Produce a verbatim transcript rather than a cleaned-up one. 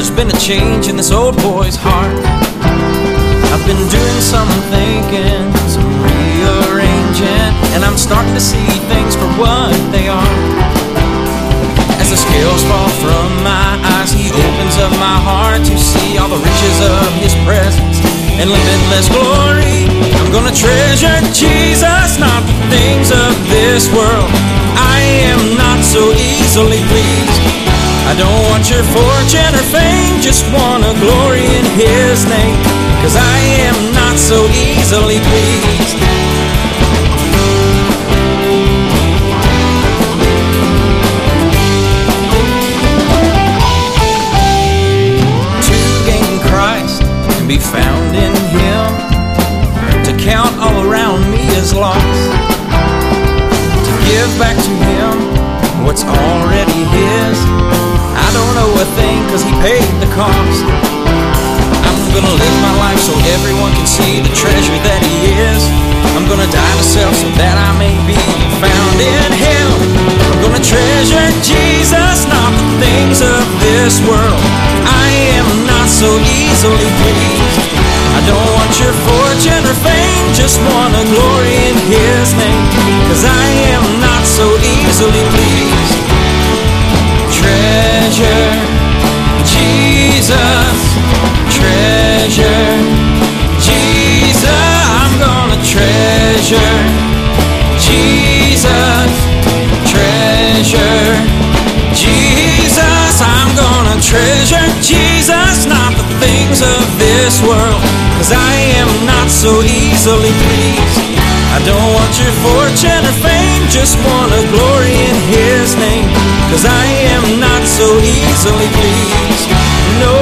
there's been a change in this old boy's heart. I've been doing some thinking, some rearranging, and I'm starting to see things for what they are. As the scales fall from my eyes, He opens up my heart to see all the riches of His presence and limitless glory. I'm gonna treasure Jesus, not the things of this world. I am not so easily pleased. I don't want your fortune or fame, just wanna glory in His name, 'cause I am not so easily pleased. To gain Christ and be found in Him, to count all around me as lost, to give back to Him what's already His. I don't owe a thing 'cause He paid the cost. I'm gonna live my life so everyone can see the treasure that He is. I'm gonna die to self so that I may be found in Him. I'm gonna treasure Jesus, not the things of this world. I am not so easily pleased. I don't want your fortune or fame, just wanna glory in His name, 'cause I am not so easily pleased. Treasure Jesus, treasure Jesus. I'm gonna treasure Jesus, treasure Jesus. I'm gonna treasure Jesus, not the things of this world, 'cause I am not so easily pleased. I don't want your fortune or fame, just wanna glory in His name, 'cause I am not so easily pleased. No.